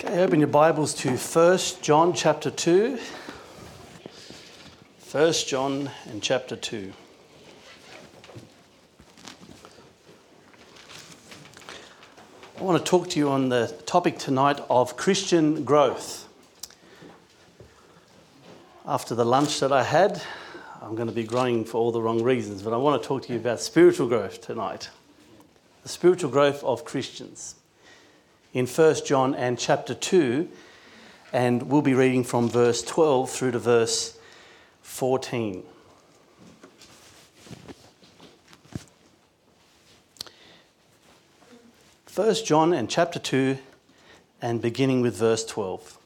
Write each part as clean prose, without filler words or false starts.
Okay, open your Bibles to 1 John chapter 2. 1 John and chapter 2. I want to talk to you on the topic tonight of Christian growth. After the lunch that I had, I'm going to be growing for all the wrong reasons, but I want to talk to you about spiritual growth tonight. The spiritual growth of Christians. In 1 John and chapter 2, and we'll be reading from verse 12 through to verse 14. First John and chapter 2, and beginning with verse 12.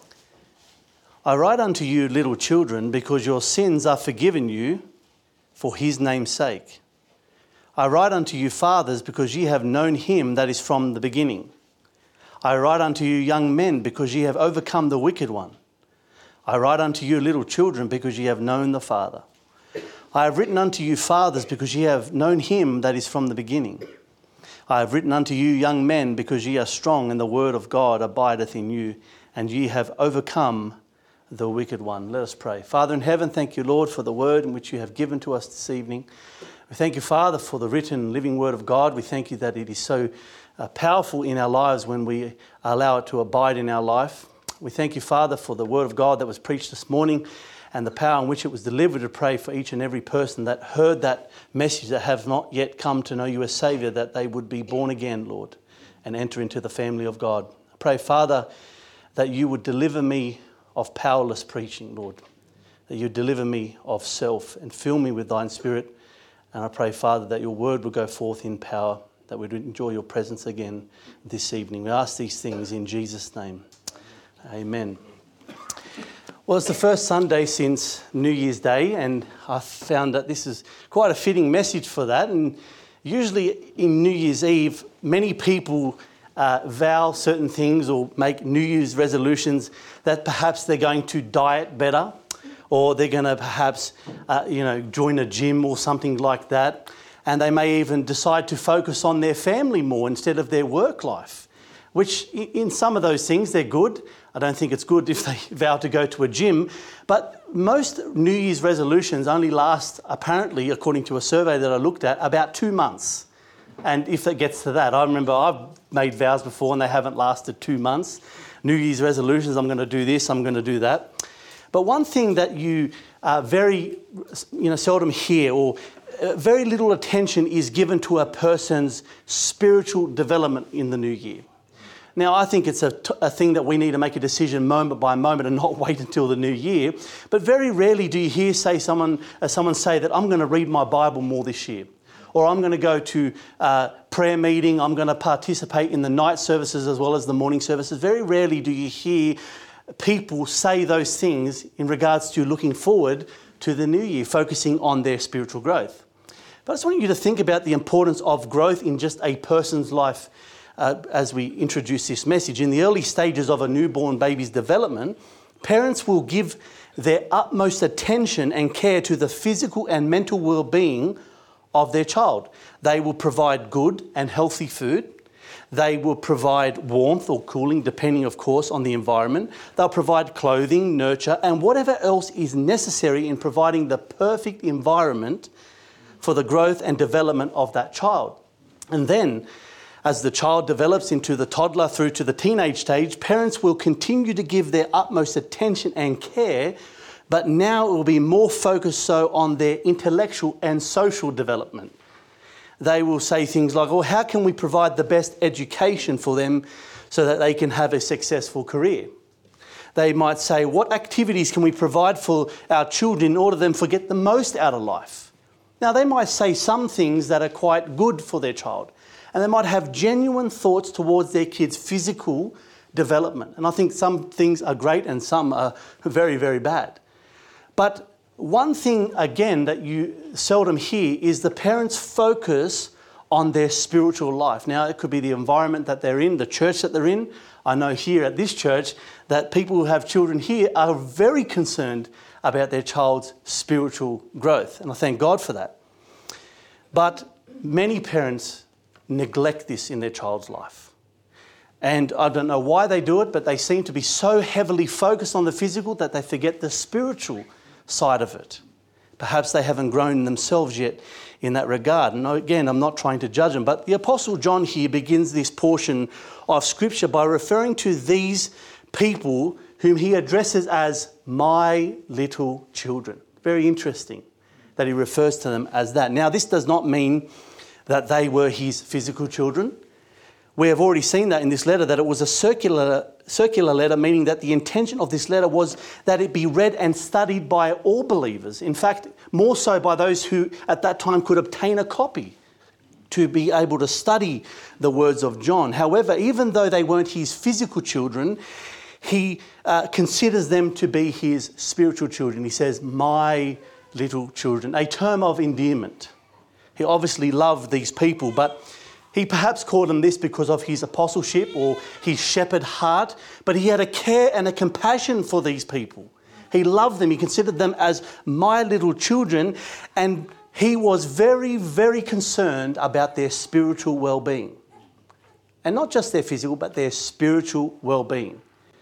I write unto you, little children, because your sins are forgiven you for his name's sake. I write unto you, fathers, because ye have known him that is from the beginning. I write unto you, young men, because ye have overcome the wicked one. I write unto you, little children, because ye have known the Father. I have written unto you, fathers, because ye have known him that is from the beginning. I have written unto you, young men, because ye are strong, and the word of God abideth in you, and ye have overcome the wicked one. Let us pray. Father in heaven, thank you, Lord, for the word in which you have given to us this evening. We thank you, Father, for the written living word of God. We thank you that it is so powerful in our lives when we allow it to abide in our life. We thank you, Father, for the word of God that was preached this morning and the power in which it was delivered. To pray for each and every person that heard that message that have not yet come to know you as Saviour, that they would be born again, Lord, and enter into the family of God. I pray, Father, that you would deliver me of powerless preaching, Lord, that you deliver me of self and fill me with thine Spirit. And I pray, Father, that your word will go forth in power, that we'd enjoy your presence again this evening. We ask these things in Jesus' name. Amen. Well, it's the first Sunday since New Year's Day, and I found that this is quite a fitting message for that. And usually in New Year's Eve, many people vow certain things or make New Year's resolutions that perhaps they're going to diet better, or they're going to perhaps join a gym or something like that. And they may even decide to focus on their family more instead of their work life, which in some of those things, they're good. I don't think it's good if they vow to go to a gym. But most New Year's resolutions only last, apparently, according to a survey that I looked at, about 2 months. And if it gets to that, I remember I've made vows before and they haven't lasted 2 months. New Year's resolutions, I'm going to do this, I'm going to do that. But one thing that you very seldom hear, or very little attention is given to a person's spiritual development in the new year. Now, I think it's a thing that we need to make a decision moment by moment and not wait until the new year. But very rarely do you hear someone say that I'm going to read my Bible more this year, or I'm going to go to prayer meeting, I'm going to participate in the night services as well as the morning services. Very rarely do you hear people say those things in regards to looking forward to the new year, focusing on their spiritual growth. But I just want you to think about the importance of growth in just a person's life as we introduce this message. In the early stages of a newborn baby's development, parents will give their utmost attention and care to the physical and mental well-being of their child. They will provide good and healthy food. They will provide warmth or cooling, depending, of course, on the environment. They'll provide clothing, nurture, and whatever else is necessary in providing the perfect environment for the growth and development of that child. And then, as the child develops into the toddler through to the teenage stage, parents will continue to give their utmost attention and care, but now it will be more focused so on their intellectual and social development. They will say things like, how can we provide the best education for them so that they can have a successful career? They might say, what activities can we provide for our children in order for them to get the most out of life? Now, they might say some things that are quite good for their child, and they might have genuine thoughts towards their kids' physical development. And I think some things are great and some are very, very bad. But one thing, again, that you seldom hear is the parents' focus on their spiritual life. Now, it could be the environment that they're in, the church that they're in. I know here at this church that people who have children here are very concerned about their child's spiritual growth. And I thank God for that. But many parents neglect this in their child's life. And I don't know why they do it, but they seem to be so heavily focused on the physical that they forget the spiritual side of it. Perhaps they haven't grown themselves yet in that regard. And again, I'm not trying to judge them, but the Apostle John here begins this portion of Scripture by referring to these people whom he addresses as my little children. Very interesting that he refers to them as that. Now, this does not mean that they were his physical children. We have already seen that in this letter, that it was a circular letter, meaning that the intention of this letter was that it be read and studied by all believers. In fact, more so by those who at that time could obtain a copy to be able to study the words of John. However, even though they weren't his physical children, he considers them to be his spiritual children. He says, my little children, a term of endearment. He obviously loved these people, but he perhaps called them this because of his apostleship or his shepherd heart, but he had a care and a compassion for these people. He loved them. He considered them as my little children, and he was very, very concerned about their spiritual well-being. And not just their physical, but their spiritual well-being.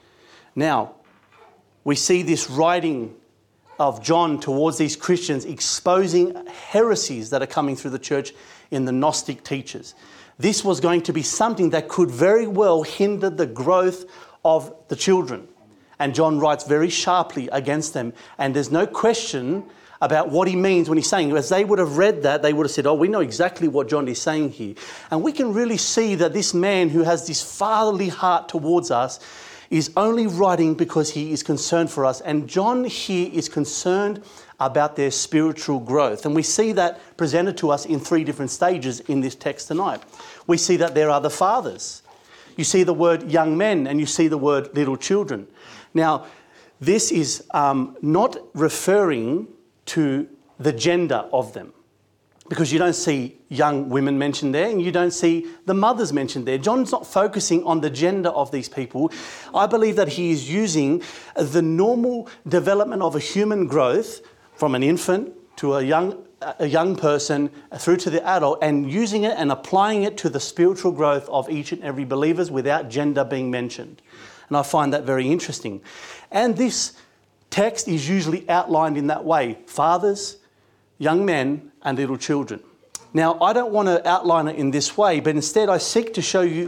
Now, we see this writing of John towards these Christians exposing heresies that are coming through the church in the Gnostic teachers. This was going to be something that could very well hinder the growth of the children. And John writes very sharply against them. And there's no question about what he means when he's saying, as they would have read that, they would have said, oh, we know exactly what John is saying here. And we can really see that this man who has this fatherly heart towards us is only writing because he is concerned for us. And John here is concerned about their spiritual growth. And we see that presented to us in three different stages in this text tonight. We see that there are the fathers. You see the word young men and you see the word little children. Now, this is not referring to the gender of them, because you don't see young women mentioned there and you don't see the mothers mentioned there. John's not focusing on the gender of these people. I believe that he is using the normal development of a human growth from an infant to a young person through to the adult, and using it and applying it to the spiritual growth of each and every believer without gender being mentioned. And I find that very interesting. And this text is usually outlined in that way: fathers, young men, and little children. Now, I don't want to outline it in this way, but instead I seek to show you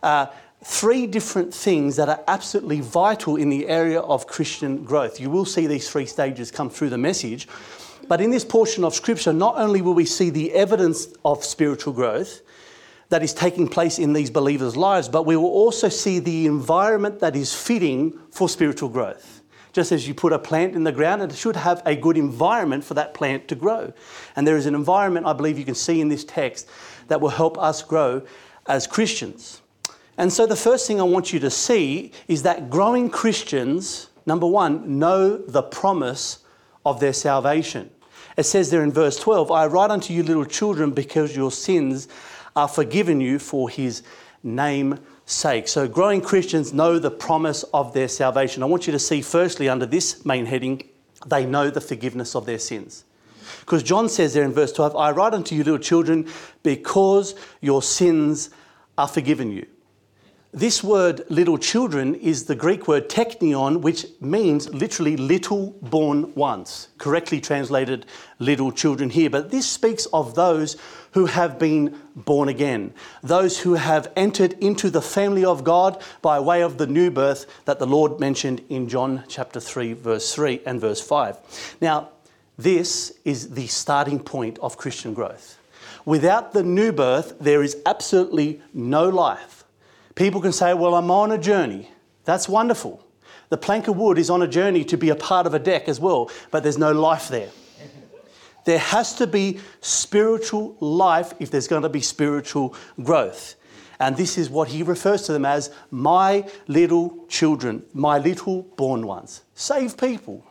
three different things that are absolutely vital in the area of Christian growth. You will see these three stages come through the message. But in this portion of Scripture, not only will we see the evidence of spiritual growth that is taking place in these believers' lives, but we will also see the environment that is fitting for spiritual growth. Just as you put a plant in the ground, it should have a good environment for that plant to grow. And there is an environment, I believe you can see in this text, that will help us grow as Christians. And so the first thing I want you to see is that growing Christians, number one, know the promise of their salvation. It says there in verse 12, I write unto you little children because your sins are forgiven you for his name's sake. So growing Christians know the promise of their salvation. I want you to see firstly under this main heading, they know the forgiveness of their sins. Because John says there in verse 12, I write unto you little children because your sins are forgiven you. This word little children is the Greek word teknion, which means literally little born ones, correctly translated little children here. But this speaks of those who have been born again, those who have entered into the family of God by way of the new birth that the Lord mentioned in John chapter 3, verse 3 and verse 5. Now, this is the starting point of Christian growth. Without the new birth, there is absolutely no life. People can say, well, I'm on a journey. That's wonderful. The plank of wood is on a journey to be a part of a deck as well, but there's no life there. There has to be spiritual life if there's going to be spiritual growth. And this is what he refers to them as my little children, my little born ones. Saved people.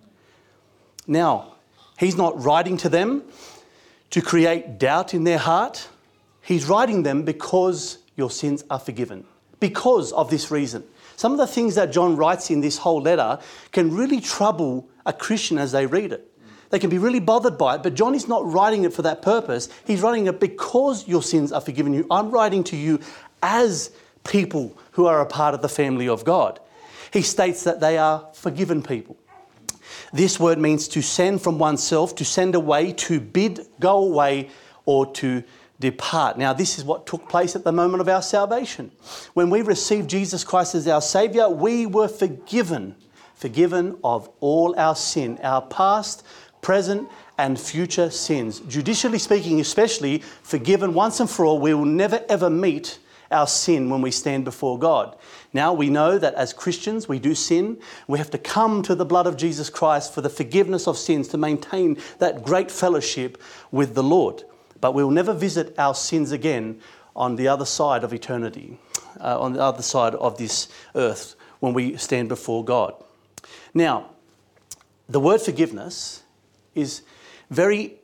Now, he's not writing to them to create doubt in their heart. He's writing them because your sins are forgiven. Because of this reason. Some of the things that John writes in this whole letter can really trouble a Christian as they read it. They can be really bothered by it, but John is not writing it for that purpose. He's writing it because your sins are forgiven you. I'm writing to you as people who are a part of the family of God. He states that they are forgiven people. This word means to send from oneself, to send away, to bid go away, or to depart. Now, this is what took place at the moment of our salvation. When we received Jesus Christ as our Saviour, we were forgiven of all our sin, our past, present, and future sins. Judicially speaking, especially, forgiven once and for all. We will never ever meet our sin when we stand before God. Now we know that as Christians we do sin. We have to come to the blood of Jesus Christ for the forgiveness of sins to maintain that great fellowship with the Lord. But we will never visit our sins again on the other side of eternity, on the other side of this earth when we stand before God. Now, the word forgiveness is very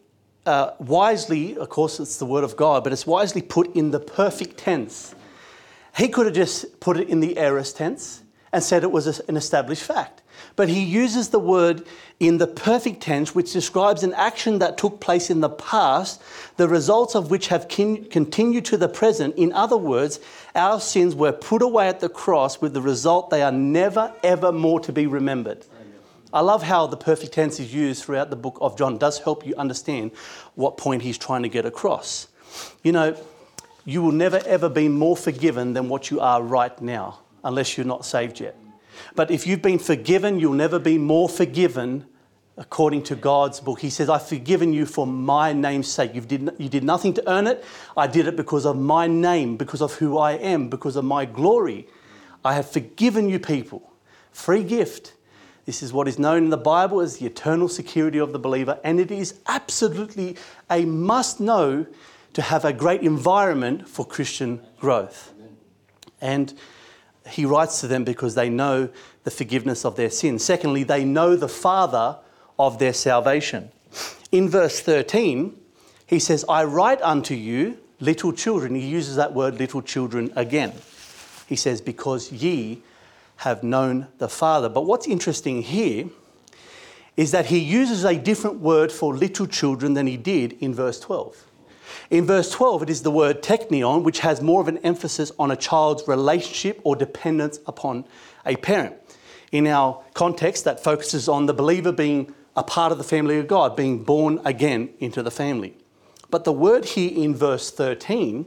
wisely, of course it's the word of God, but it's wisely put in the perfect tense. He could have just put it in the aorist tense and said it was an established fact. But he uses the word in the perfect tense, which describes an action that took place in the past, the results of which have continued to the present. In other words, our sins were put away at the cross with the result they are never, ever more to be remembered. I love how the perfect tense is used throughout the book of John. It does help you understand what point he's trying to get across. You know, you will never ever be more forgiven than what you are right now, unless you're not saved yet. But if you've been forgiven, you'll never be more forgiven according to God's book. He says, I've forgiven you for my name's sake. You did nothing to earn it. I did it because of my name, because of who I am, because of my glory. I have forgiven you people. Free gift. This is what is known in the Bible as the eternal security of the believer, and it is absolutely a must-know to have a great environment for Christian growth. And he writes to them because they know the forgiveness of their sins. Secondly, they know the Father of their salvation. In verse 13, he says, I write unto you, little children. He uses that word, little children, again. He says, because ye have known the Father. But what's interesting here is that he uses a different word for little children than he did in verse 12. In verse 12, it is the word teknion, which has more of an emphasis on a child's relationship or dependence upon a parent. In our context, that focuses on the believer being a part of the family of God, being born again into the family. But the word here in verse 13,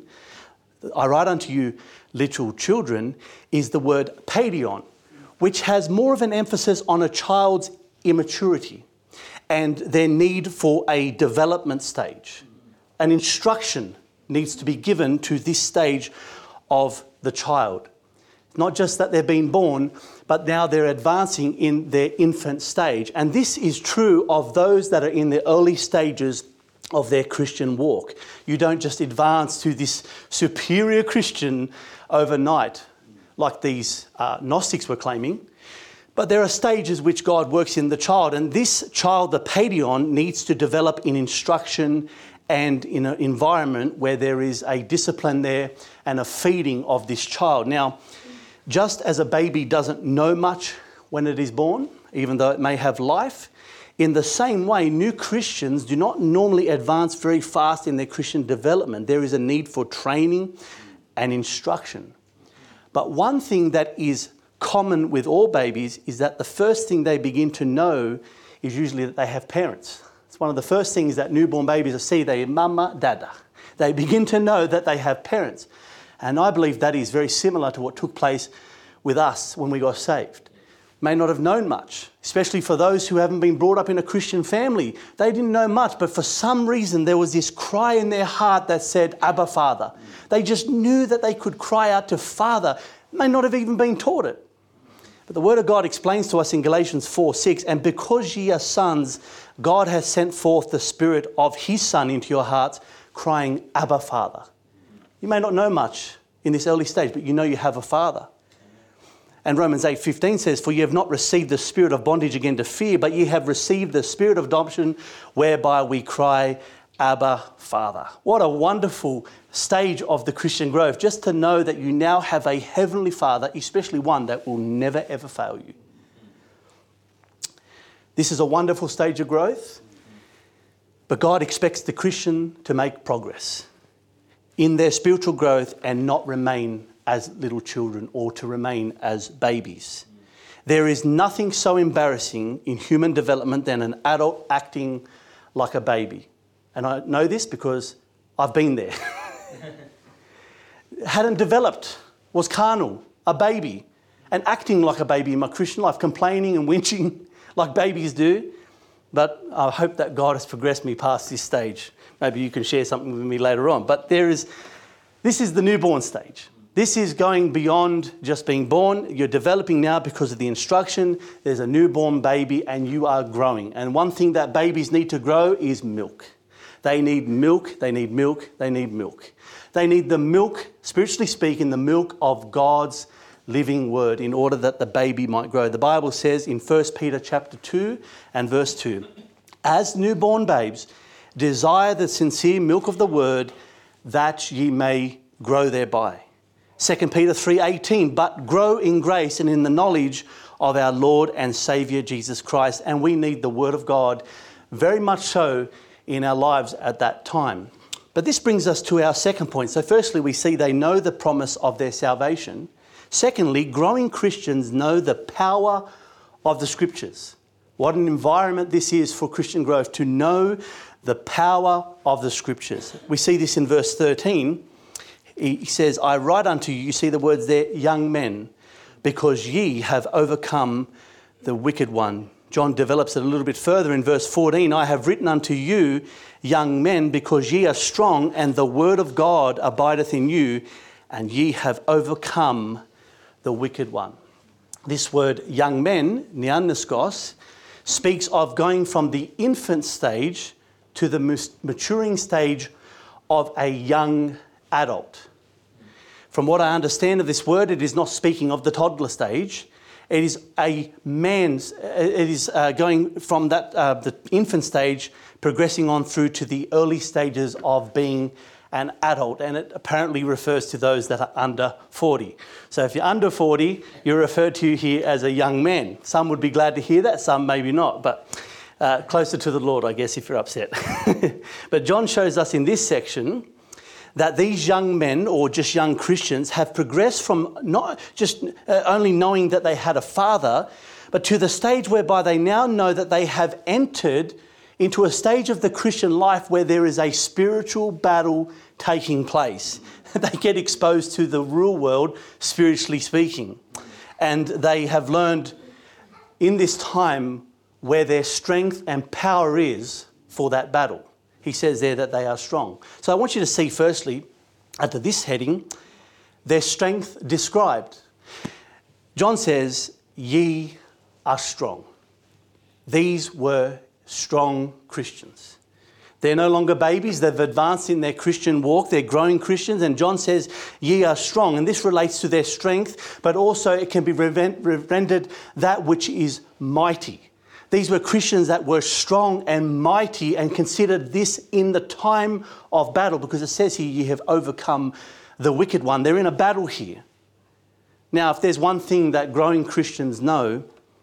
I write unto you, little children, is the word paidion, which has more of an emphasis on a child's immaturity and their need for a development stage. An instruction needs to be given to this stage of the child. Not just that they're being born, but now they're advancing in their infant stage. And this is true of those that are in the early stages of their Christian walk. You don't just advance to this superior Christian overnight, like these Gnostics were claiming. But there are stages which God works in the child, and this child, the paidion, needs to develop in instruction and in an environment where there is a discipline there and a feeding of this child. Now, just as a baby doesn't know much when it is born, even though it may have life, in the same way, new Christians do not normally advance very fast in their Christian development. There is a need for training and instruction. But one thing that is common with all babies is that the first thing they begin to know is usually that they have parents. It's one of the first things that newborn babies see. They mama, dada. They begin to know that they have parents. And I believe that is very similar to what took place with us when we got saved. May not have known much, especially for those who haven't been brought up in a Christian family. They didn't know much, but for some reason there was this cry in their heart that said, Abba, Father. They just knew that they could cry out to Father. May not have even been taught it. But the Word of God explains to us in Galatians 4:6, and because ye are sons, God has sent forth the Spirit of His Son into your hearts, crying, Abba, Father. You may not know much in this early stage, but you know you have a Father. And Romans 8:15 says, for ye have not received the spirit of bondage again to fear, but ye have received the Spirit of adoption, whereby we cry, Abba, Father. What a wonderful stage of the Christian growth, just to know that you now have a heavenly Father, especially one that will never ever fail you. This is a wonderful stage of growth, but God expects the Christian to make progress in their spiritual growth and not remain as little children or to remain as babies. There is nothing so embarrassing in human development than an adult acting like a baby. And I know this because I've been there. Hadn't developed, was carnal, a baby, and acting like a baby in my Christian life, complaining and whinching like babies do. But I hope that God has progressed me past this stage. Maybe you can share something with me later on. But this is the newborn stage. This is going beyond just being born. You're developing now because of the instruction. There's a newborn baby and you are growing. And one thing that babies need to grow is milk. They need milk, they need milk, they need milk. They need the milk, spiritually speaking, the milk of God's living word in order that the baby might grow. The Bible says in 1 Peter chapter 2 and verse 2, as newborn babes, desire the sincere milk of the word that ye may grow thereby. 2 Peter 3:18, but grow in grace and in the knowledge of our Lord and Saviour Jesus Christ. And we need the word of God very much so in our lives at that time. But this brings us to our second point. So firstly, we see they know the promise of their salvation. Secondly, growing Christians know the power of the Scriptures. What an environment this is for Christian growth, to know the power of the Scriptures. We see this in verse 13. He says, I write unto you, you see the words there, young men, because ye have overcome the wicked one. John develops it a little bit further in verse 14. I have written unto you, young men, because ye are strong, and the word of God abideth in you, and ye have overcome the wicked one. This word, young men, neanniskos, speaks of going from the infant stage to the maturing stage of a young adult. From what I understand of this word, it is not speaking of the toddler stage. It is going from that the infant stage, progressing on through to the early stages of being an adult, and it apparently refers to those that are under 40. So if you're under 40, you're referred to here as a young man. Some would be glad to hear that, some maybe not, but closer to the Lord, I guess, if you're upset. But John shows us in this section that these young men, or just young Christians, have progressed from not just only knowing that they had a father, but to the stage whereby they now know that they have entered into a stage of the Christian life where there is a spiritual battle taking place. They get exposed to the real world, spiritually speaking. And they have learned in this time where their strength and power is for that battle. He says there that they are strong. So I want you to see firstly, under this heading, their strength described. John says, ye are strong. These were strong Christians. They're no longer babies. They've advanced in their Christian walk. They're growing Christians. And John says, ye are strong. And this relates to their strength, but also it can be rendered that which is mighty. These were Christians that were strong and mighty and considered this in the time of battle, because it says here, ye have overcome the wicked one. They're in a battle here. Now, if there's one thing that growing Christians know,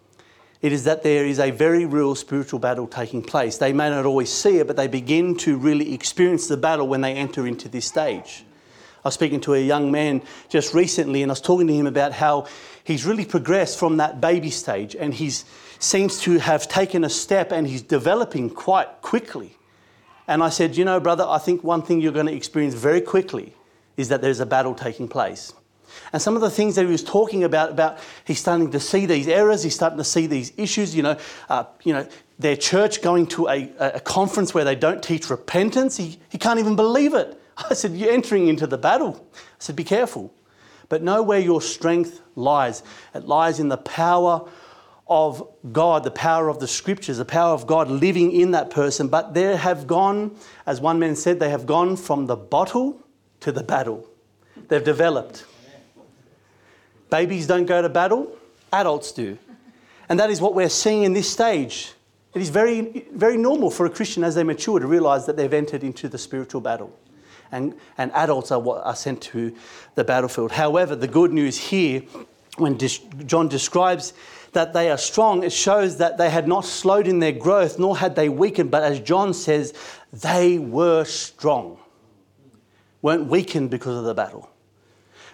it is that there is a very real spiritual battle taking place. They may not always see it, but they begin to really experience the battle when they enter into this stage. I was speaking to a young man just recently, and I was talking to him about how he's really progressed from that baby stage, and he seems to have taken a step, and he's developing quite quickly. And I said, you know, brother, I think one thing you're going to experience very quickly is that there's a battle taking place. And some of the things that he was talking about he's starting to see these errors, he's starting to see these issues, their church going to a conference where they don't teach repentance. He can't even believe it. I said, you're entering into the battle. I said, be careful. But know where your strength lies. It lies in the power of God, the power of the Scriptures, the power of God living in that person. But they have gone, as one man said, they have gone from the bottle to the battle. They've developed. Babies don't go to battle, adults do. And that is what we're seeing in this stage. It is very, very normal for a Christian as they mature to realise that they've entered into the spiritual battle. And adults are what are sent to the battlefield. However, the good news here, when John describes that they are strong, it shows that they had not slowed in their growth, nor had they weakened, but as John says, they were strong. Weren't weakened because of the battle.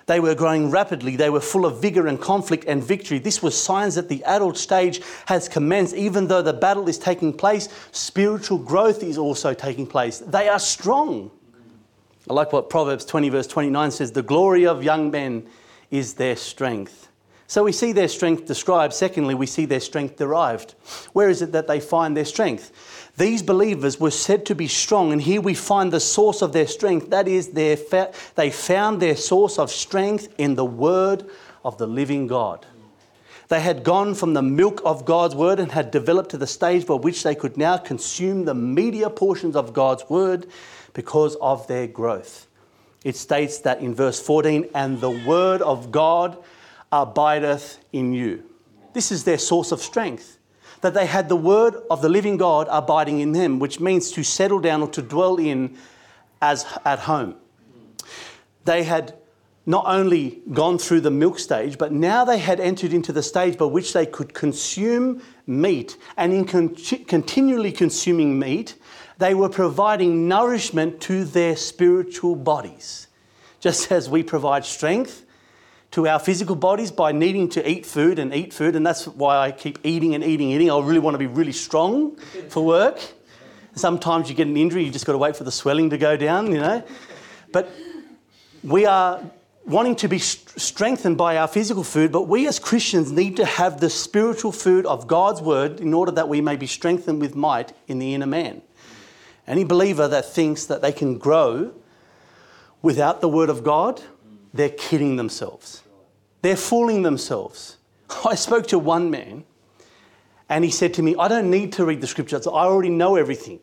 They were growing rapidly. They were full of vigor and conflict and victory. This was signs that the adult stage has commenced. Even though the battle is taking place, spiritual growth is also taking place. They are strong. I like what Proverbs 20 verse 29 says, the glory of young men is their strength. So we see their strength described. Secondly, we see their strength derived. Where is it that they find their strength? These believers were said to be strong, and here we find the source of their strength. That is, they found their source of strength in the word of the living God. They had gone from the milk of God's word and had developed to the stage by which they could now consume the meatier portions of God's word because of their growth. It states that in verse 14, and the word of God abideth in you. This is their source of strength. That they had the word of the living God abiding in them, which means to settle down or to dwell in as at home. They had not only gone through the milk stage, but now they had entered into the stage by which they could consume meat. And in continually consuming meat, they were providing nourishment to their spiritual bodies. Just as we provide strength to our physical bodies by needing to eat food, and that's why I keep eating. I really want to be really strong for work. Sometimes you get an injury, you just got to wait for the swelling to go down, But we are wanting to be strengthened by our physical food, but we as Christians need to have the spiritual food of God's word in order that we may be strengthened with might in the inner man. Any believer that thinks that they can grow without the word of God, they're kidding themselves. They're fooling themselves. I spoke to one man and he said to me, I don't need to read the scriptures. I already know everything.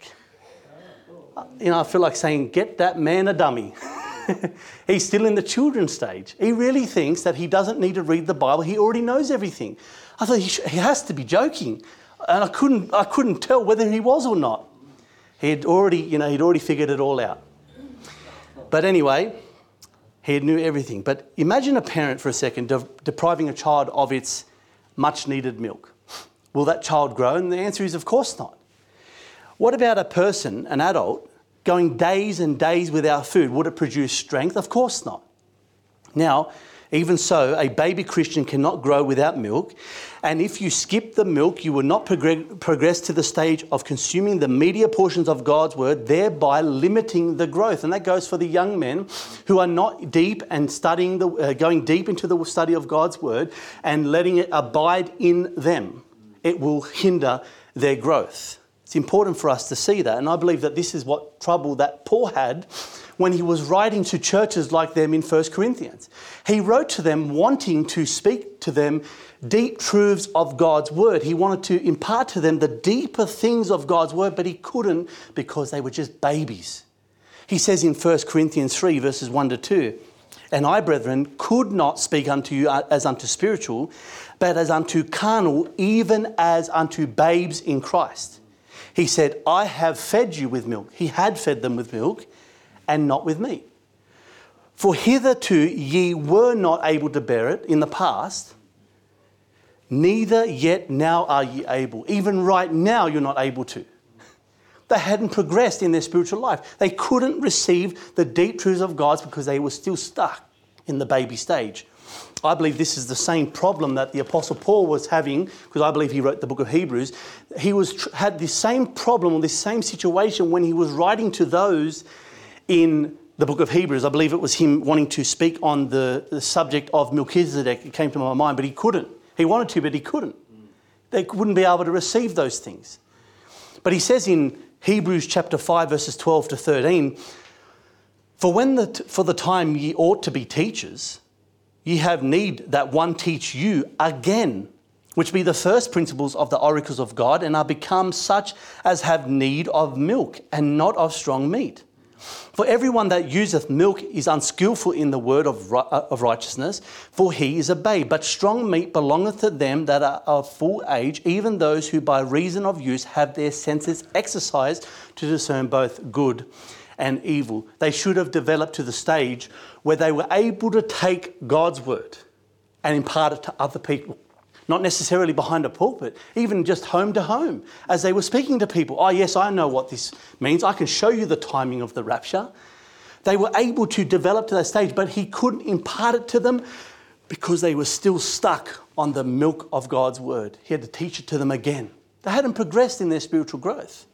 I feel like saying, get that man a dummy. He's still in the children's stage. He really thinks that he doesn't need to read the Bible. He already knows everything. I thought he has to be joking. And I couldn't tell whether he was or not. He'd already figured it all out. But anyway, he knew everything. But imagine a parent for a second depriving a child of its much needed milk. Will that child grow? And the answer is, of course not. What about a person, an adult, going days and days without food? Would it produce strength? Of course not. Now, even so, a baby Christian cannot grow without milk. And if you skip the milk, you will not progress to the stage of consuming the meatier portions of God's word, thereby limiting the growth. And that goes for the young men who are not deep and going deep into the study of God's word and letting it abide in them. It will hinder their growth. It's important for us to see that. And I believe that this is what trouble that Paul had when he was writing to churches like them in 1 Corinthians. He wrote to them wanting to speak to them deep truths of God's word. He wanted to impart to them the deeper things of God's word, but he couldn't because they were just babies. He says in 1 Corinthians 3 verses 1 to 2, and I, brethren, could not speak unto you as unto spiritual, but as unto carnal, even as unto babes in Christ. He said, I have fed you with milk. He had fed them with milk and not with meat. For hitherto ye were not able to bear it in the past, neither yet now are ye able. Even right now you're not able to. They hadn't progressed in their spiritual life. They couldn't receive the deep truths of God because they were still stuck in the baby stage. I believe this is the same problem that the Apostle Paul was having, because I believe he wrote the book of Hebrews. He had this same problem or this same situation when he was writing to those in the book of Hebrews. I believe it was him wanting to speak on the subject of Melchizedek. It came to my mind, but he couldn't. He wanted to, but he couldn't. They wouldn't be able to receive those things. But he says in Hebrews chapter 5, verses 12 to 13, for the time ye ought to be teachers, ye have need that one teach you again, which be the first principles of the oracles of God, and are become such as have need of milk, and not of strong meat. For everyone that useth milk is unskillful in the word of righteousness, for he is a babe. But strong meat belongeth to them that are of full age, even those who by reason of use have their senses exercised to discern both good and evil. They should have developed to the stage where they were able to take God's word and impart it to other people. Not necessarily behind a pulpit, even just home to home, as they were speaking to people. Oh yes, I know what this means. I can show you the timing of the rapture. They were able to develop to that stage, but he couldn't impart it to them because they were still stuck on the milk of God's word. He had to teach it to them again. They hadn't progressed in their spiritual growth.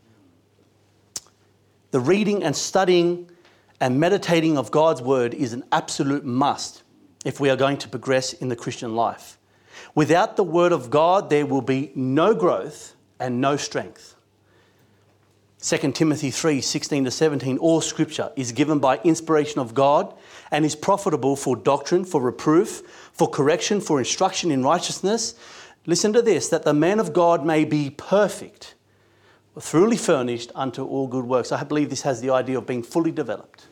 The reading and studying and meditating of God's word is an absolute must if we are going to progress in the Christian life. Without the word of God, there will be no growth and no strength. 2 Timothy 3:16-17, all scripture is given by inspiration of God and is profitable for doctrine, for reproof, for correction, for instruction in righteousness. Listen to this, that the man of God may be perfect, thoroughly furnished unto all good works. I believe this has the idea of being fully developed.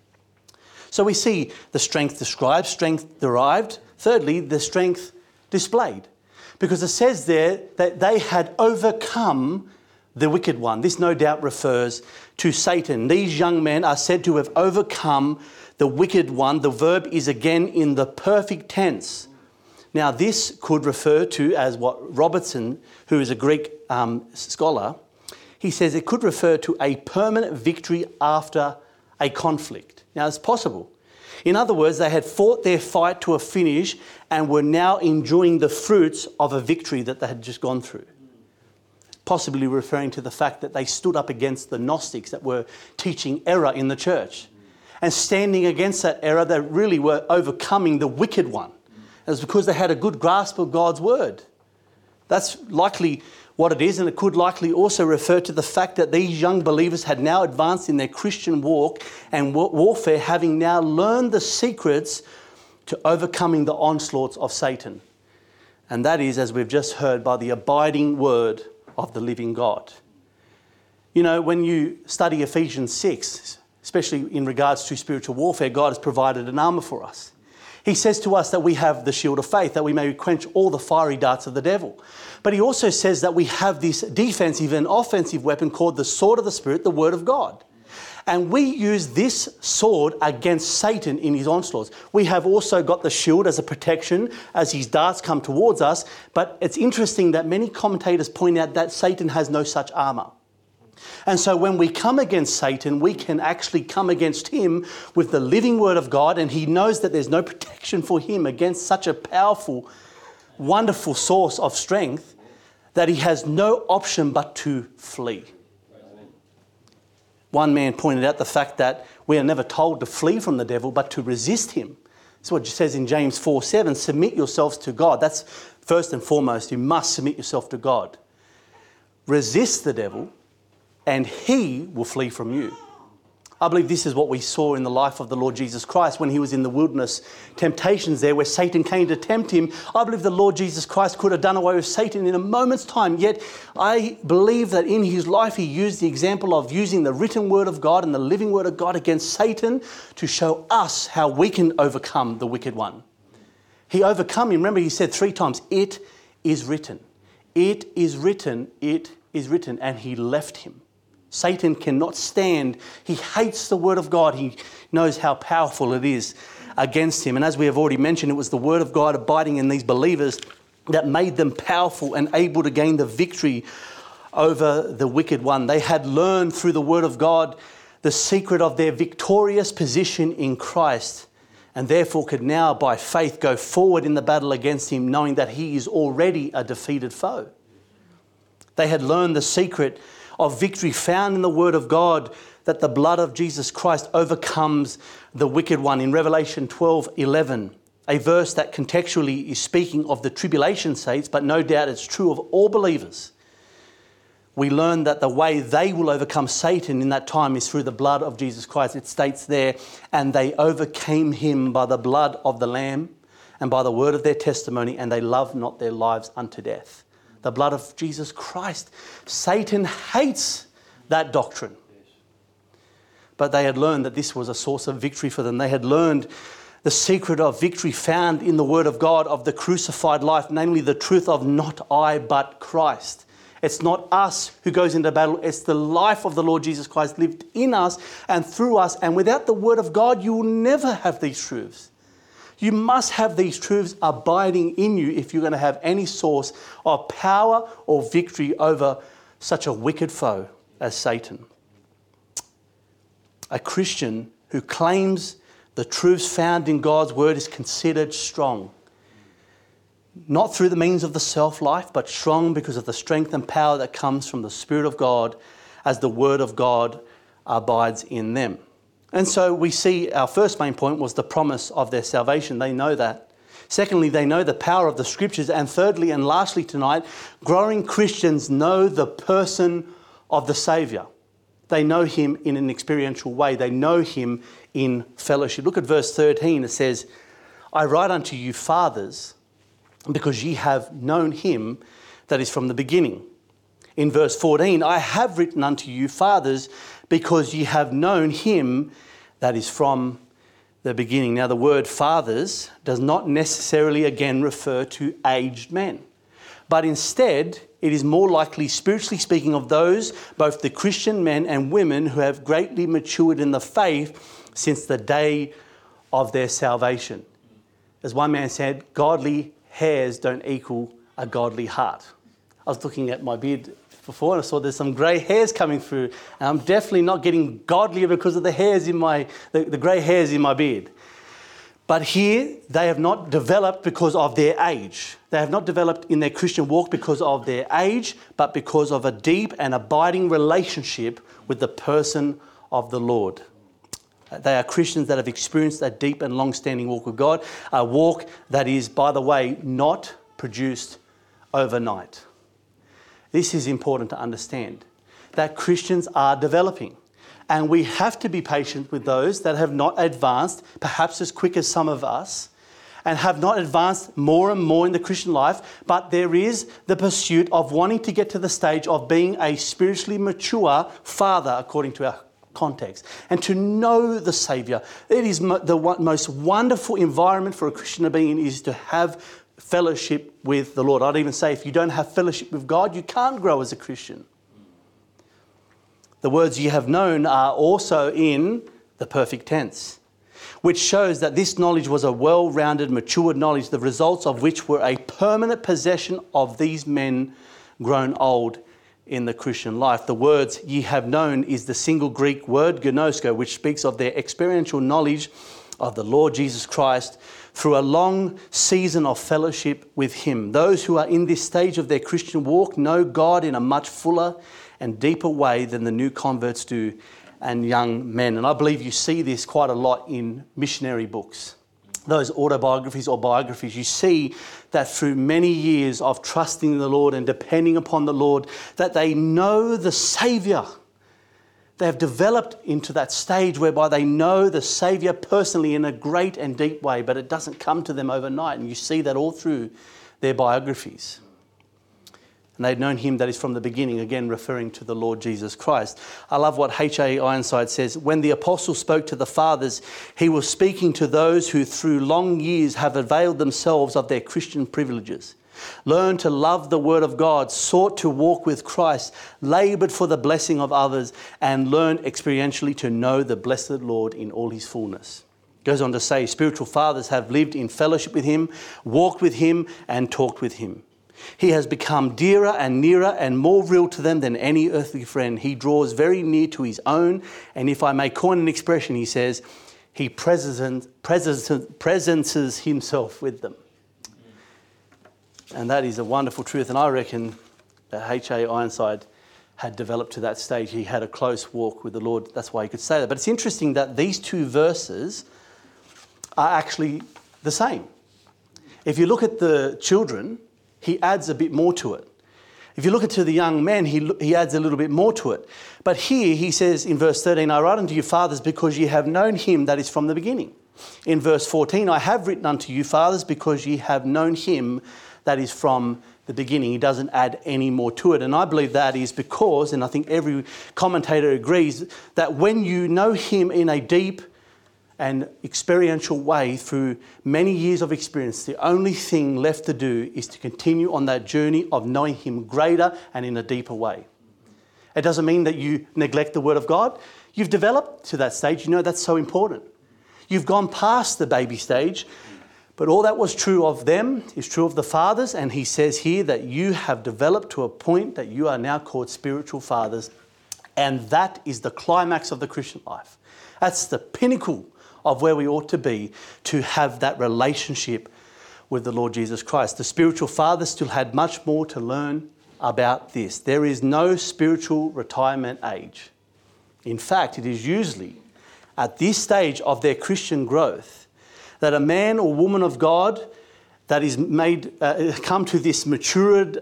So we see the strength described, strength derived. Thirdly, the strength displayed. Because it says there that they had overcome the wicked one. This no doubt refers to Satan. These young men are said to have overcome the wicked one. The verb is again in the perfect tense. Now this could refer to, as what Robertson, who is a Greek scholar, he says it could refer to a permanent victory after a conflict. Now it's possible. In other words, they had fought their fight to a finish and were now enjoying the fruits of a victory that they had just gone through. Possibly referring to the fact that they stood up against the Gnostics that were teaching error in the church. And standing against that error, they really were overcoming the wicked one. It was because they had a good grasp of God's word. That's likely what it is, and it could likely also refer to the fact that these young believers had now advanced in their Christian walk and warfare, having now learned the secrets to overcoming the onslaughts of Satan. And that is, as we've just heard, by the abiding word of the living God. You know, when you study Ephesians 6, especially in regards to spiritual warfare, God has provided an armour for us. He says to us that we have the shield of faith, that we may quench all the fiery darts of the devil. But he also says that we have this defensive and offensive weapon called the sword of the Spirit, the word of God. And we use this sword against Satan in his onslaughts. We have also got the shield as a protection as his darts come towards us. But it's interesting that many commentators point out that Satan has no such armour. And so when we come against Satan, we can actually come against him with the living word of God, and he knows that there's no protection for him against such a powerful, wonderful source of strength that he has no option but to flee. One man pointed out the fact that we are never told to flee from the devil, but to resist him. That's what it says in James 4:7, submit yourselves to God. That's first and foremost, you must submit yourself to God. Resist the devil, and he will flee from you. I believe this is what we saw in the life of the Lord Jesus Christ when he was in the wilderness temptations there where Satan came to tempt him. I believe the Lord Jesus Christ could have done away with Satan in a moment's time. Yet I believe that in his life he used the example of using the written word of God and the living word of God against Satan to show us how we can overcome the wicked one. He overcome him. Remember, he said 3 times, it is written. It is written. It is written. And he left him. Satan cannot stand. He hates the word of God. He knows how powerful it is against him. And as we have already mentioned, it was the word of God abiding in these believers that made them powerful and able to gain the victory over the wicked one. They had learned through the word of God the secret of their victorious position in Christ, and therefore could now by faith go forward in the battle against him, knowing that he is already a defeated foe. They had learned the secret of victory found in the word of God, that the blood of Jesus Christ overcomes the wicked one. In Revelation 12:11, a verse that contextually is speaking of the tribulation saints, but no doubt it's true of all believers. We learn that the way they will overcome Satan in that time is through the blood of Jesus Christ. It states there, and they overcame him by the blood of the Lamb and by the word of their testimony, and they loved not their lives unto death. The blood of Jesus Christ. Satan hates that doctrine. But they had learned that this was a source of victory for them. They had learned the secret of victory found in the word of God, of the crucified life, namely the truth of not I, but Christ. It's not us who goes into battle. It's the life of the Lord Jesus Christ lived in us and through us. And without the word of God, you will never have these truths. You must have these truths abiding in you if you're going to have any source of power or victory over such a wicked foe as Satan. A Christian who claims the truths found in God's word is considered strong. Not through the means of the self-life, but strong because of the strength and power that comes from the Spirit of God as the word of God abides in them. And so we see our first main point was the promise of their salvation. They know that. Secondly, they know the power of the Scriptures. And thirdly and lastly tonight, growing Christians know the person of the Saviour. They know him in an experiential way. They know him in fellowship. Look at verse 13. It says, I write unto you, fathers, because ye have known him that is from the beginning. In verse 14, I have written unto you, fathers, because ye have known him that is from the beginning. Now, the word fathers does not necessarily again refer to aged men, but instead it is more likely, spiritually speaking, of those, both the Christian men and women, who have greatly matured in the faith since the day of their salvation. As one man said, godly hairs don't equal a godly heart. I was looking at my beard before and I saw there's some grey hairs coming through, and I'm definitely not getting godlier because of the hairs in the grey hairs in my beard. But here, they have not developed because of their age. They have not developed in their Christian walk because of their age, but because of a deep and abiding relationship with the person of the Lord. They are Christians that have experienced a deep and long-standing walk with God, a walk that is, by the way, not produced overnight. This is important to understand, that Christians are developing. And we have to be patient with those that have not advanced, perhaps as quick as some of us, and have not advanced more and more in the Christian life. But there is the pursuit of wanting to get to the stage of being a spiritually mature father, according to our context, and to know the Saviour. It is the most wonderful environment for a Christian to be in, is to have fellowship with the Lord. I'd even say if you don't have fellowship with God, you can't grow as a Christian. The words "ye have known" are also in the perfect tense, which shows that this knowledge was a well-rounded, matured knowledge, the results of which were a permanent possession of these men grown old in the Christian life. The words "ye have known" is the single Greek word gnosko, which speaks of their experiential knowledge of the Lord Jesus Christ through a long season of fellowship with him. Those who are in this stage of their Christian walk know God in a much fuller and deeper way than the new converts do and young men. And I believe you see this quite a lot in missionary books. Those autobiographies or biographies, you see that through many years of trusting the Lord and depending upon the Lord, that they know the Saviour. They have developed into that stage whereby they know the Saviour personally in a great and deep way, but it doesn't come to them overnight. And you see that all through their biographies. And they'd known him that is from the beginning, again referring to the Lord Jesus Christ. I love what H.A. Ironside says. When the apostle spoke to the fathers, he was speaking to those who through long years have availed themselves of their Christian privileges, learned to love the word of God, sought to walk with Christ, laboured for the blessing of others, and learned experientially to know the blessed Lord in all his fullness. Goes on to say, spiritual fathers have lived in fellowship with him, walked with him, and talked with him. He has become dearer and nearer and more real to them than any earthly friend. He draws very near to his own, and if I may coin an expression, he says, he presences himself with them. And that is a wonderful truth, and I reckon that H.A. Ironside had developed to that stage. He had a close walk with the Lord. That's why he could say that. But it's interesting that these two verses are actually the same. If you look at the children, he adds a bit more to it. If you look at the young men, he adds a little bit more to it. But here he says in verse 13, I write unto you, fathers, because ye have known him that is from the beginning. In verse 14, I have written unto you, fathers, because ye have known him that is from the beginning. He doesn't add any more to it. And I believe that is because, and I think every commentator agrees, that when you know him in a deep and experiential way through many years of experience, the only thing left to do is to continue on that journey of knowing him greater and in a deeper way. It doesn't mean that you neglect the word of God. You've developed to that stage. You know that's so important. You've gone past the baby stage, but all that was true of them is true of the fathers. And he says here that you have developed to a point that you are now called spiritual fathers. And that is the climax of the Christian life. That's the pinnacle of where we ought to be, to have that relationship with the Lord Jesus Christ. The spiritual father still had much more to learn about this. There is no spiritual retirement age. In fact, it is usually at this stage of their Christian growth that a man or woman of God that is come to this matured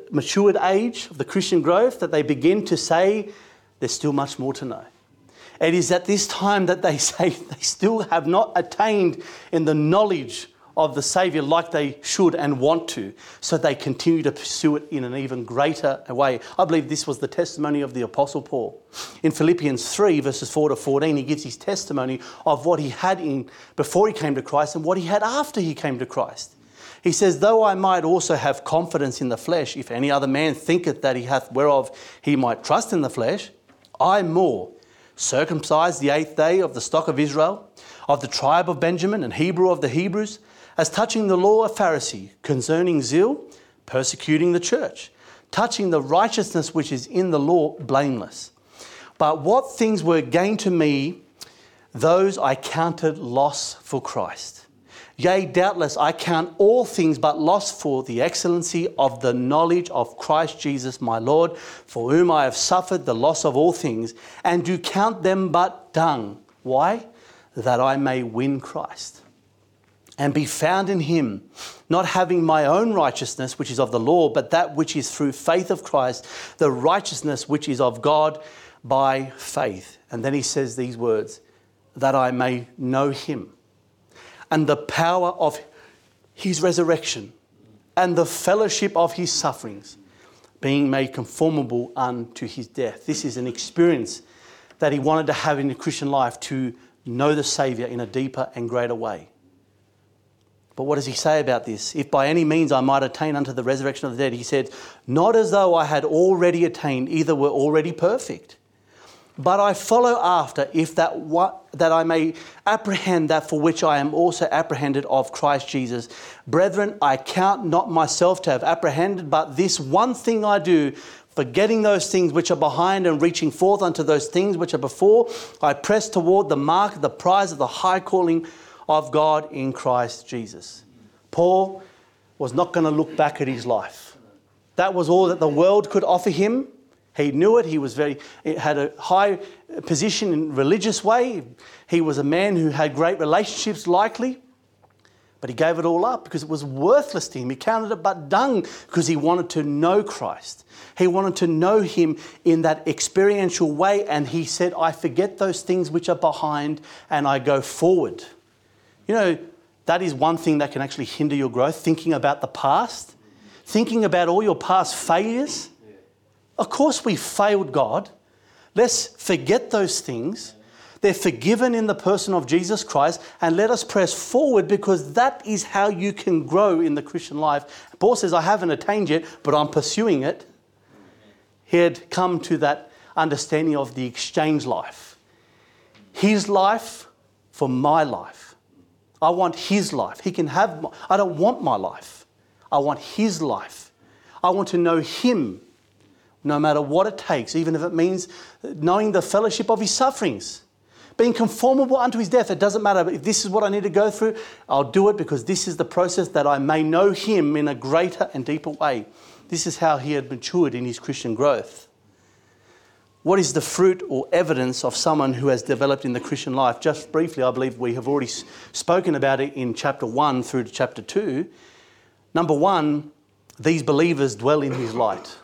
age of the Christian growth, that they begin to say, there's still much more to know. It is at this time that they say they still have not attained in the knowledge of the Saviour like they should and want to, so they continue to pursue it in an even greater way. I believe this was the testimony of the Apostle Paul. In Philippians 3, verses 4 to 14, he gives his testimony of what he had before he came to Christ and what he had after he came to Christ. He says, though I might also have confidence in the flesh, if any other man thinketh that he hath whereof he might trust in the flesh, I more, circumcised the 8th day of the stock of Israel, of the tribe of Benjamin, and Hebrew of the Hebrews, as touching the law a Pharisee, concerning zeal, persecuting the church, touching the righteousness which is in the law, blameless. But what things were gain to me, those I counted loss for Christ. Yea, doubtless I count all things but loss for the excellency of the knowledge of Christ Jesus my Lord, for whom I have suffered the loss of all things, and do count them but dung. Why? That I may win Christ, and be found in him, not having my own righteousness, which is of the law, but that which is through faith of Christ, the righteousness which is of God by faith. And then he says these words, that I may know him, and the power of his resurrection, and the fellowship of his sufferings, being made conformable unto his death. This is an experience that he wanted to have in the Christian life, to know the Saviour in a deeper and greater way. But what does he say about this? If by any means I might attain unto the resurrection of the dead, he said, not as though I had already attained, either were already perfect. But I follow after, if that I may apprehend that for which I am also apprehended of Christ Jesus. Brethren, I count not myself to have apprehended, but this one thing I do, forgetting those things which are behind and reaching forth unto those things which are before, I press toward the mark of the prize of the high calling of God in Christ Jesus. Paul was not going to look back at his life. That was all that the world could offer him. He knew it. He had a high position in a religious way. He was a man who had great relationships, likely. But he gave it all up because it was worthless to him. He counted it but dung because he wanted to know Christ. He wanted to know him in that experiential way. And he said, I forget those things which are behind and I go forward. You know, that is one thing that can actually hinder your growth, thinking about the past, thinking about all your past failures. Of course we failed God. Let's forget those things. They're forgiven in the person of Jesus Christ, and let us press forward, because that is how you can grow in the Christian life. Paul says, I haven't attained yet, but I'm pursuing it. He had come to that understanding of the exchange life. His life for my life. I want his life. He can have I don't want my life. I want his life. I want to know him, no matter what it takes, even if it means knowing the fellowship of his sufferings, being conformable unto his death. It doesn't matter if this is what I need to go through. I'll do it because this is the process that I may know him in a greater and deeper way. This is how he had matured in his Christian growth. What is the fruit or evidence of someone who has developed in the Christian life? Just briefly, I believe we have already spoken about it in chapter 1 through to chapter 2. Number 1, these believers dwell in his light.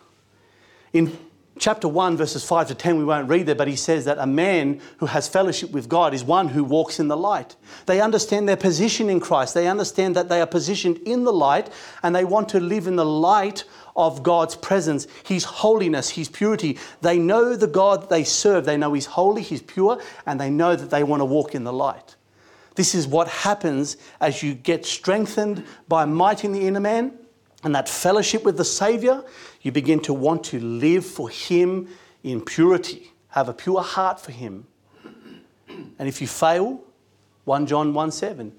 In chapter 1, verses 5 to 10, we won't read there, but he says that a man who has fellowship with God is one who walks in the light. They understand their position in Christ. They understand that they are positioned in the light, and they want to live in the light of God's presence, his holiness, his purity. They know the God they serve. They know he's holy, he's pure, and they know that they want to walk in the light. This is what happens as you get strengthened by might in the inner man and that fellowship with the Saviour. You begin to want to live for him in purity, have a pure heart for him. And if you fail, 1 John 1:7,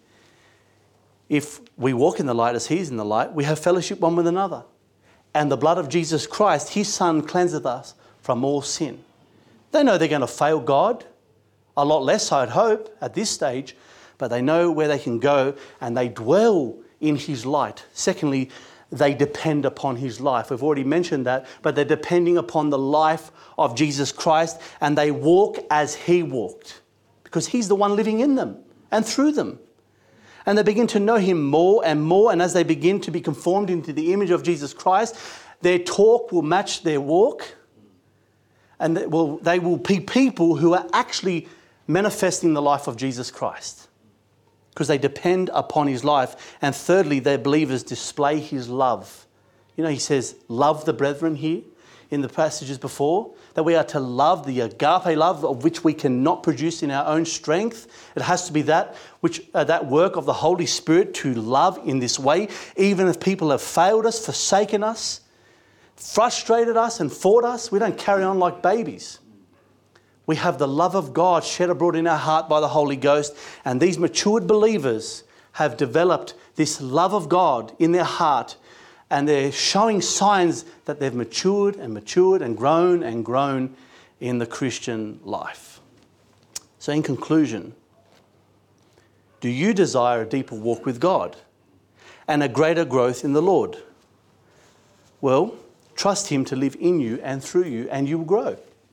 if we walk in the light as he's in the light, we have fellowship one with another. And the blood of Jesus Christ, his Son, cleanseth us from all sin. They know they're going to fail God. A lot less, I'd hope, at this stage, but they know where they can go and they dwell in his light. Secondly, they depend upon his life. We've already mentioned that, but they're depending upon the life of Jesus Christ, and they walk as he walked because he's the one living in them and through them. And they begin to know him more and more, and as they begin to be conformed into the image of Jesus Christ, their talk will match their walk, and they will be people who are actually manifesting the life of Jesus Christ because they depend upon his life. And thirdly, their believers display his love. You know, he says, love the brethren here in the passages before, that we are to love the agape love of which we cannot produce in our own strength. It has to be that work of the Holy Spirit to love in this way, even if people have failed us, forsaken us, frustrated us and fought us. We don't carry on like babies. We have the love of God shed abroad in our heart by the Holy Ghost, and these matured believers have developed this love of God in their heart, and they're showing signs that they've matured and grown in the Christian life. So in conclusion, do you desire a deeper walk with God and a greater growth in the Lord? Well, trust him to live in you and through you, and you will grow.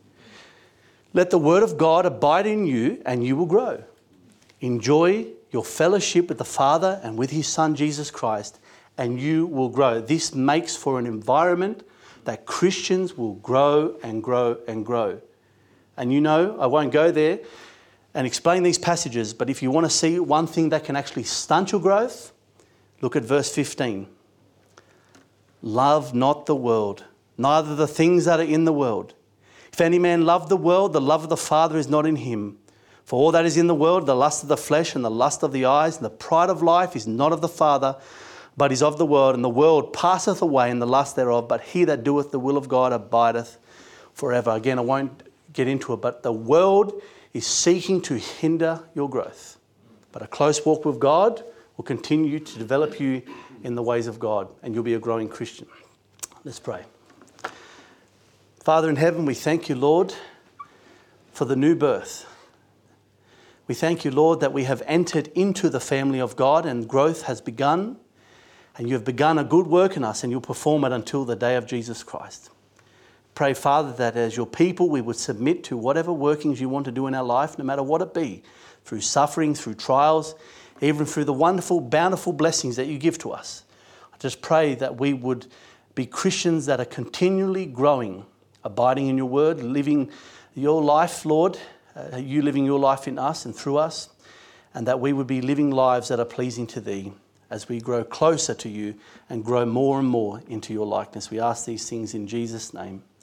Let the word of God abide in you and you will grow. Enjoy your fellowship with the Father and with his Son, Jesus Christ, and you will grow. This makes for an environment that Christians will grow and grow and grow. And you know, I won't go there and explain these passages, but if you want to see one thing that can actually stunt your growth, look at verse 15. Love not the world, neither the things that are in the world. If any man love the world, the love of the Father is not in him. For all that is in the world, the lust of the flesh and the lust of the eyes and the pride of life is not of the Father, but is of the world. And the world passeth away and the lust thereof, but he that doeth the will of God abideth forever. Again, I won't get into it, but the world is seeking to hinder your growth. But a close walk with God will continue to develop you in the ways of God, and you'll be a growing Christian. Let's pray. Father in heaven, we thank you, Lord, for the new birth. We thank you, Lord, that we have entered into the family of God and growth has begun, and you have begun a good work in us and you'll perform it until the day of Jesus Christ. Pray, Father, that as your people we would submit to whatever workings you want to do in our life, no matter what it be, through suffering, through trials, even through the wonderful, bountiful blessings that you give to us. I just pray that we would be Christians that are continually growing, abiding in your word, living your life, Lord, you living your life in us and through us, and that we would be living lives that are pleasing to thee as we grow closer to you and grow more and more into your likeness. We ask these things in Jesus' name.